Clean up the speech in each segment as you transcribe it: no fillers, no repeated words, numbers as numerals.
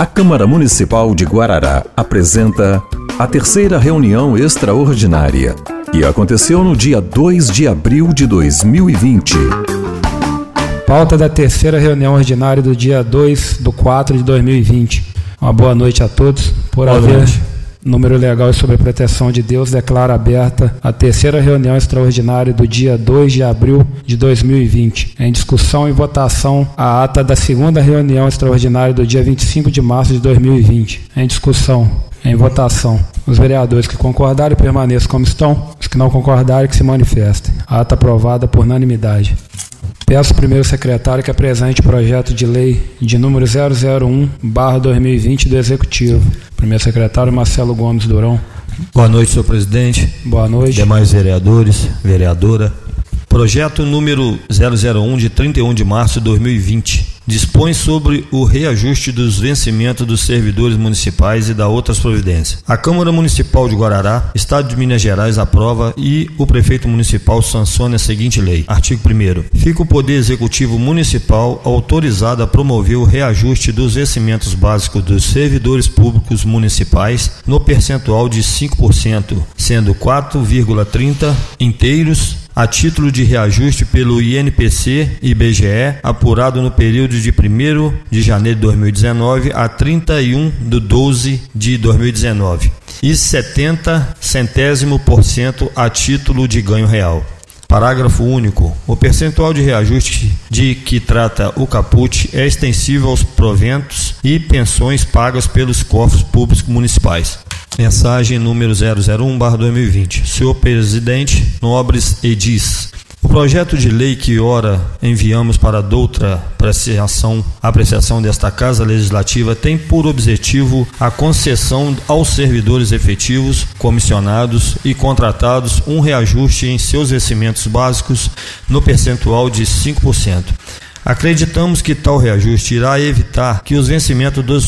A Câmara Municipal de Guarará apresenta a terceira reunião extraordinária, que aconteceu no dia 2 de abril de 2020. Pauta da terceira reunião ordinária do dia 2/4 de 2020. Uma boa noite a todos. Por haver número legal e sobre a proteção de Deus, declaro aberta a terceira reunião extraordinária do dia 2 de abril de 2020. Em discussão e votação, a ata da segunda reunião extraordinária do dia 25 de março de 2020. Em discussão, em votação, os vereadores que concordarem permaneçam como estão, os que não concordarem que se manifestem. A ata aprovada por unanimidade. Peço ao primeiro secretário que apresente o projeto de lei de número 001/2020 do Executivo. Primeiro secretário Marcelo Gomes Durão. Boa noite, senhor presidente. Boa noite. Demais vereadores, vereadora. Projeto número 001 de 31 de março de 2020. Dispõe sobre o reajuste dos vencimentos dos servidores municipais e da outras providências. A Câmara Municipal de Guarará, Estado de Minas Gerais, aprova e o prefeito municipal sanciona a seguinte lei. Artigo 1º. Fica o Poder Executivo Municipal autorizado a promover o reajuste dos vencimentos básicos dos servidores públicos municipais no percentual de 5%, sendo 4,30 inteiros a título de reajuste pelo INPC e IBGE, apurado no período de 1º de janeiro de 2019 a 31/12/2019, e 0,70% a título de ganho real. Parágrafo único. O percentual de reajuste de que trata o caput é extensível aos proventos e pensões pagas pelos cofres públicos municipais. Mensagem número 001/2020. Senhor presidente, nobres edis. O projeto de lei que ora enviamos para doutra apreciação desta Casa Legislativa tem por objetivo a concessão aos servidores efetivos, comissionados e contratados um reajuste em seus vencimentos básicos no percentual de 5%. Acreditamos que tal reajuste irá evitar que os vencimentos dos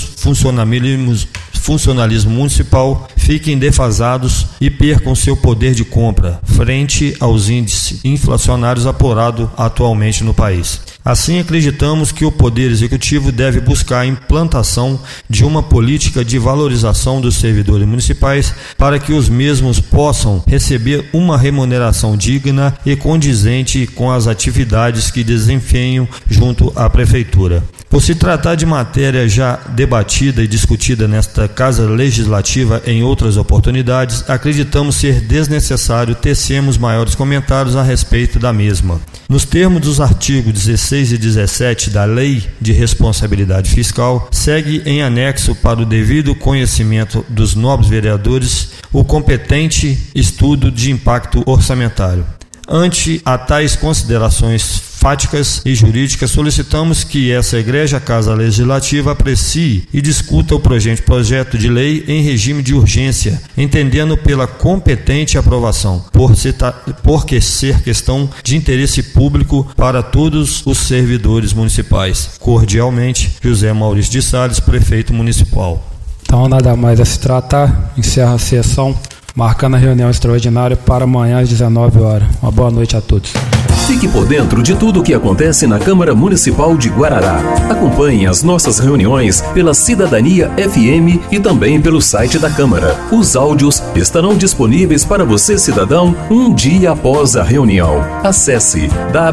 funcionalismo municipal fiquem defasados e percam seu poder de compra frente aos índices inflacionários apurados atualmente no país. Assim, acreditamos que o Poder Executivo deve buscar a implantação de uma política de valorização dos servidores municipais para que os mesmos possam receber uma remuneração digna e condizente com as atividades que desempenham junto à Prefeitura. Por se tratar de matéria já debatida e discutida nesta Casa Legislativa em outras oportunidades, acreditamos ser desnecessário tecermos maiores comentários a respeito da mesma. Nos termos dos artigos 16 e 17 da Lei de Responsabilidade Fiscal, segue em anexo para o devido conhecimento dos nobres vereadores o competente estudo de impacto orçamentário. Ante a tais considerações fáticas e jurídicas, solicitamos que essa egregia Casa Legislativa aprecie e discuta o projeto de lei em regime de urgência, entendendo pela competente aprovação, porque ser questão de interesse público para todos os servidores municipais. Cordialmente, José Maurício de Salles, prefeito municipal. Então, nada mais a se tratar. Encerra a sessão, marcando a reunião extraordinária para amanhã às 19 horas. Uma boa noite a todos. Fique por dentro de tudo o que acontece na Câmara Municipal de Guarará. Acompanhe as nossas reuniões pela Cidadania FM e também pelo site da Câmara. Os áudios estarão disponíveis para você, cidadão, um dia após a reunião. Acesse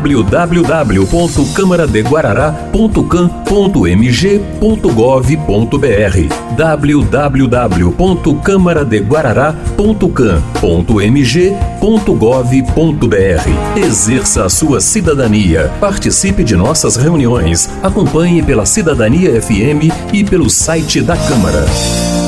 www.camaradeguarará.cam.mg.gov.br www.camaradeguarará.cam.mg.gov.br. Exerça a sua cidadania. Participe de nossas reuniões. Acompanhe pela Cidadania FM e pelo site da Câmara.